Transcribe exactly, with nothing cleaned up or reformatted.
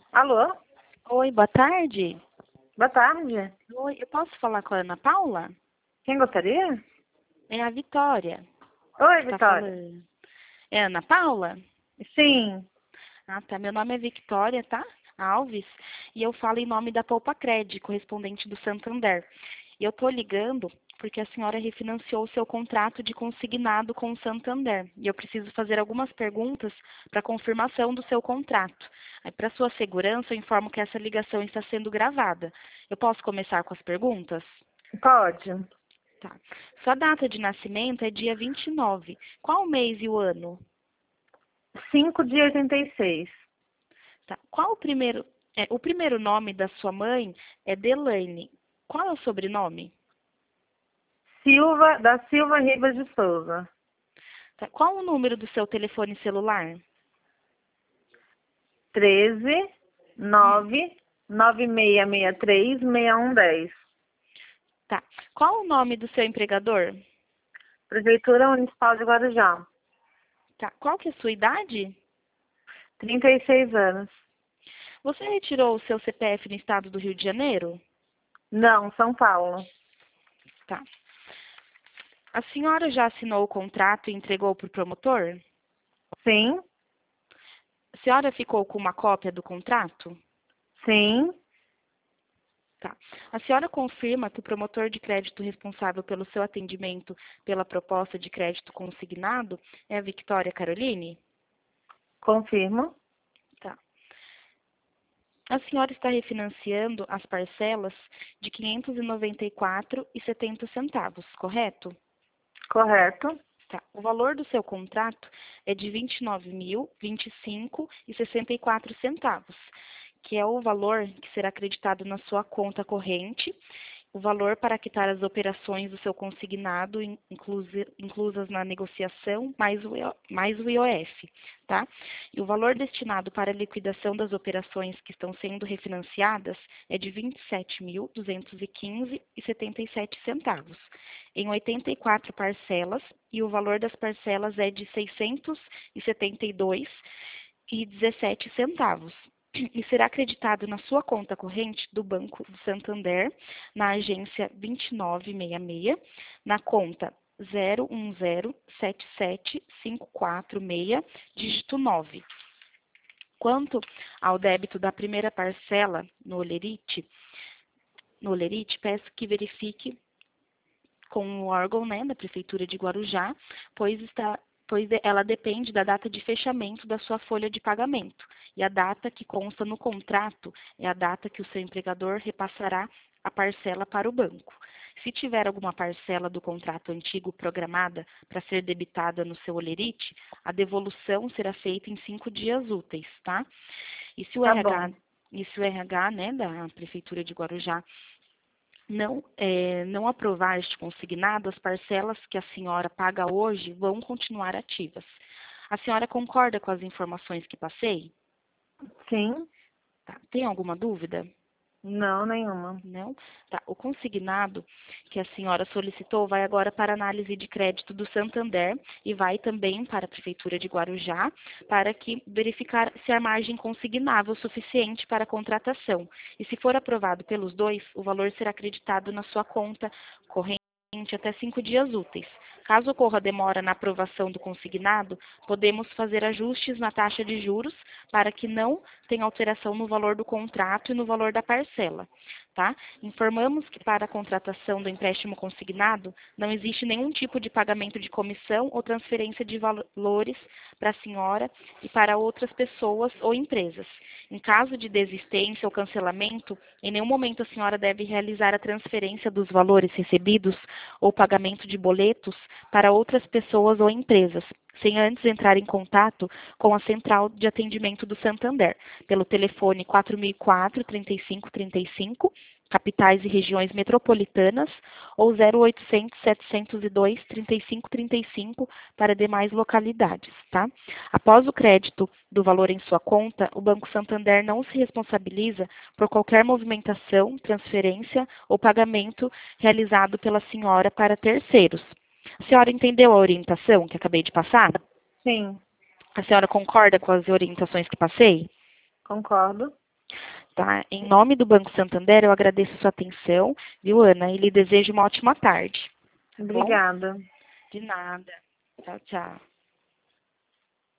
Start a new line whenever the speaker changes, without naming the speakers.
Alô?
Oi, boa tarde.
Boa tarde.
Oi, eu posso falar com a Ana Paula?
Quem gostaria?
É a Vitória
Oi,
que está
Vitória.
falando. É a Ana Paula?
Sim.
Ah, tá. Meu nome é Victória, tá? Alves. E eu falo em nome da Poupa Cred, correspondente do Santander. E eu tô ligando porque a senhora refinanciou o seu contrato de consignado com o Santander. E eu preciso fazer algumas perguntas para confirmação do seu contrato. Aí, para sua segurança, eu informo que essa ligação está sendo gravada. Eu posso começar com as perguntas?
Pode.
Tá. Sua data de nascimento é dia vinte e nove. Qual o mês e o ano?
cinco de oitenta e seis.
Tá. Qual o primeiro, é, o primeiro nome da sua mãe é Delaine. Qual é o sobrenome?
Silva, da Silva Ribas de Souza.
Tá. Qual o número do seu telefone celular?
treze,
Hum.
nove, nove seis seis três, seis um um zero.
Tá. Qual o nome do seu empregador?
Prefeitura Municipal de Guarujá.
Tá. Qual que é a sua idade?
trinta e seis anos.
Você retirou o seu C P F no estado do Rio de Janeiro?
Não, São Paulo.
Tá. A senhora já assinou o contrato e entregou para o promotor?
Sim,
A senhora ficou com uma cópia do contrato?
sim,
Tá. A senhora confirma que o promotor de crédito responsável pelo seu atendimento pela proposta de crédito consignado é a Victoria Caroline?
confirmo.
Tá. A senhora está refinanciando as parcelas de quinhentos e noventa e quatro reais e setenta centavos, correto?
Correto.
Tá. O valor do seu contrato é de vinte e nove mil, vinte e cinco reais e sessenta e quatro centavos, que é o valor que será acreditado na sua conta corrente, o valor para quitar as operações do seu consignado, in- inclusi- inclusas na negociação, mais o, I O mais o I O F, tá? E o valor destinado para a liquidação das operações que estão sendo refinanciadas é de vinte e sete mil, duzentos e quinze reais e setenta e sete centavos, em oitenta e quatro parcelas, e o valor das parcelas é de seiscentos e setenta e dois reais e dezessete centavos. E será acreditado na sua conta corrente do Banco do Santander, na agência vinte e nove sessenta e seis, na conta zero um zero sete sete cinco quatro seis, dígito nove. Quanto ao débito da primeira parcela no Olerite, no Olerite, peço que verifique com o órgão, né, da Prefeitura de Guarujá, pois está pois ela depende da data de fechamento da sua folha de pagamento. E a data que consta no contrato é a data que o seu empregador repassará a parcela para o banco. Se tiver alguma parcela do contrato antigo programada para ser debitada no seu Olerite, a devolução será feita em cinco dias úteis, tá? E se o
Tá
RH,
bom.
e se o R H, né, da Prefeitura de Guarujá não, é, não aprovar este consignado, as parcelas que a senhora paga hoje vão continuar ativas. A senhora concorda com as informações que passei?
Sim.
Tá. Tem alguma dúvida?
Não, nenhuma.
Não? Tá. O consignado que a senhora solicitou vai agora para a análise de crédito do Santander e vai também para a Prefeitura de Guarujá para que verificar se a margem consignável é suficiente para a contratação. E se for aprovado pelos dois, o valor será acreditado na sua conta corrente até cinco dias úteis. Caso ocorra demora na aprovação do consignado, podemos fazer ajustes na taxa de juros para que não tenha alteração no valor do contrato e no valor da parcela, tá? Informamos que para a contratação do empréstimo consignado não existe nenhum tipo de pagamento de comissão ou transferência de valores para a senhora e para outras pessoas ou empresas. Em caso de desistência ou cancelamento, em nenhum momento a senhora deve realizar a transferência dos valores recebidos ou pagamento de boletos para outras pessoas ou empresas, sem antes entrar em contato com a Central de Atendimento do Santander, pelo telefone quatro mil e quatro, trinta e cinco trinta e cinco, capitais e regiões metropolitanas, ou zero oitocentos, setecentos e dois, trinta e cinco trinta e cinco para demais localidades, tá? Após o crédito do valor em sua conta, o Banco Santander não se responsabiliza por qualquer movimentação, transferência ou pagamento realizado pela senhora para terceiros. A senhora entendeu a orientação que acabei de passar?
Sim,
A senhora concorda com as orientações que passei?
concordo.
Tá? Em nome do Banco Santander, eu agradeço a sua atenção, viu, Ana? E lhe desejo uma ótima tarde. Tá bom?
Obrigada.
De nada. Tchau, tchau.